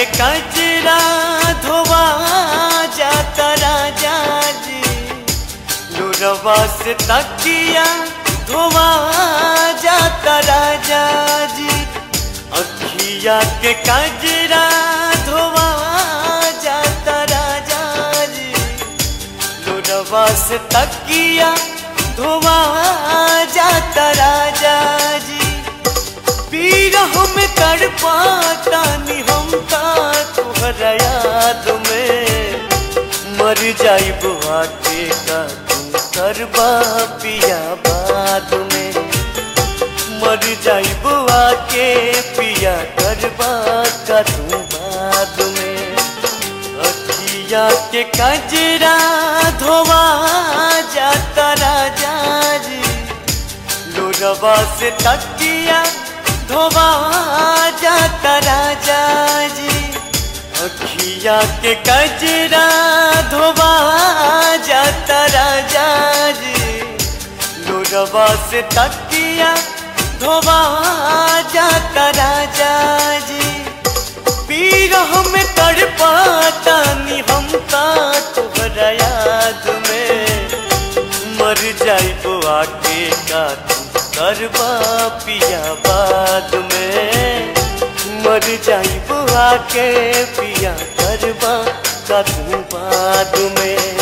के कचरा धोवा जाता राजा जी, लोरवा से तकिया धोवा जाता राजा जी। अखिया के कचरा धोवा जाता राजा जी, लोरवा से तकिया धोवा जाता राजा जी। पीरह में तड़पाता नी हमका तुहरा याद में, मर जाइब आके का तू करबा पिया बाद में, मर जाइब आके पिया करबा का तू बाद में। अखिया के कजरा धोवा जाता राजा जी, लोरवा से तकिया धोवा जाता राजा जी। अखिया के कजरा धोवा जाता राजा जी, लोरवा से तकिया धोवा जाता राजा जी। पीरह में तड़पाता नी हमका तुहरा याद में, मर जाइब आके का तू करबा पिया बाद में, मर जाइब आके पिया करबा का तू बाद में।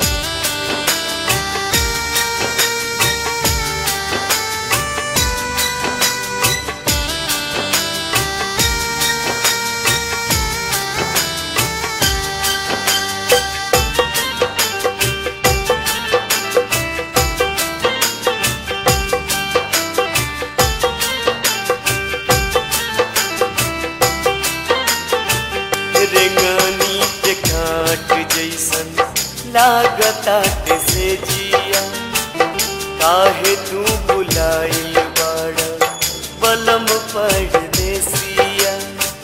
रेंगनी के काट जैसन लागता से जिया, काहे तू बुलाइल बाड़ा बलम परदेसिया।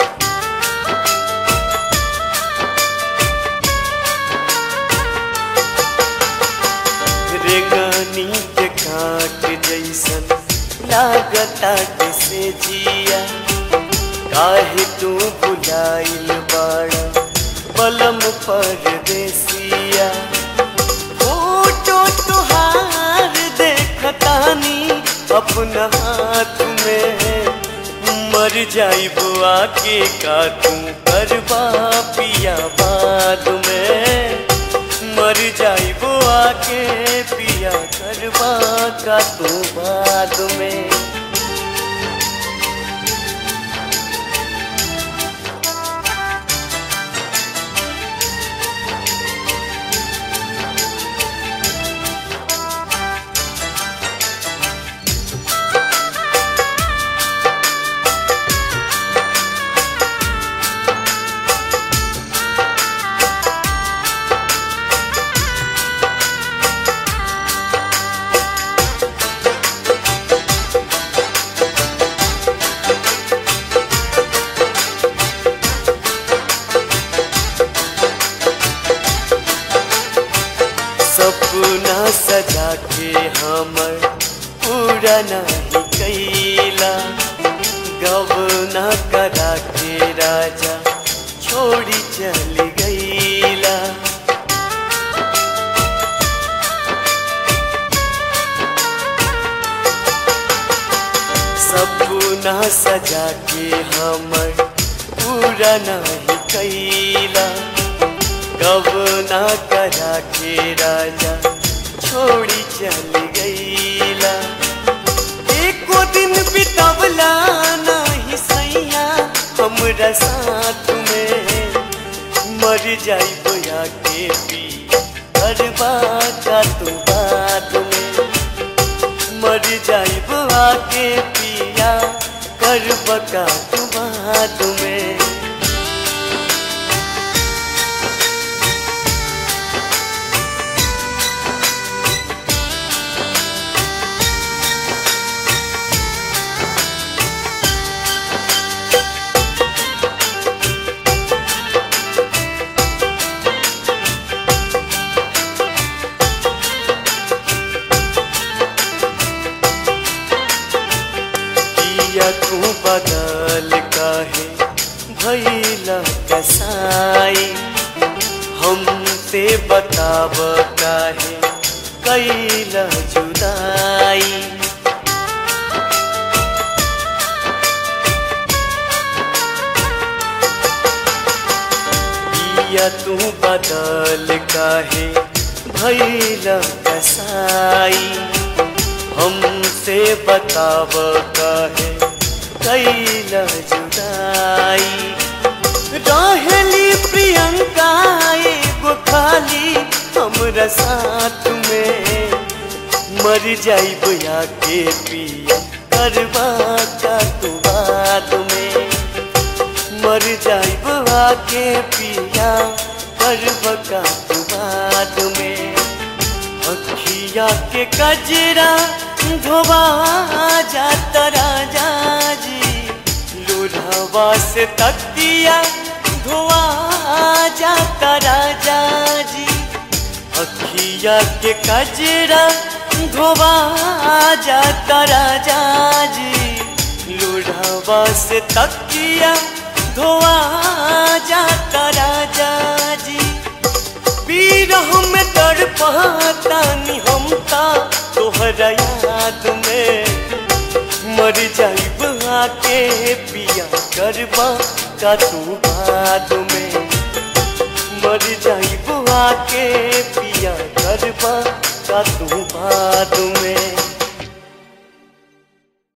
रेंगनी के काट जैसन लागता से जिया, काहे तू बुलाइल बाड़ा बलम परदेसिया। फोटो तुहार देखतानी अपना हाथ में, मर जाइब आके का तू करबा पिया बाद में, मर जाइब आके पिया करबा का तू बाद में। सपना सजा के हमर पूरा नहीं कैला, गवना करा के राजा छोड़ी चल गईला। सपना सजा के हमर पूरा नहीं कैला, गवना करा के राजा छोड़ी चल गईला। एको दिन बितवला नहीं सैया हमरा साथ में, मर जाइब आके पी करबा का तू बाद में, मर जाइब आके पिया करबा का तू बाद में। तू बदल काहे भइला। बताब काहे कैला जुदाई। पिया तू बदल काहे भैला कसाई। हमसे बताब काहे कैला जुदाई। रहेली प्रियंका एगो खाली हमरा साथ में, मर जाइब आके पिया करवा का तू बात में। मर जाइब आके पिया करवा का तू बात में। अखिया के कजरा धोबा जाता राजा जी, लोढ़वा से तकिया धोआ जाता राजा जी। अखिया के कजरा धोबा जाता राजा जी, लोढ़वा से तकिया धोआ जाता राजा जी। पीरह में तड़पतानी हमका तोहरा याद में, मर जाइब आके पिया करबा का तू बाद में। मर जाइब आके पिया करबा का तू बाद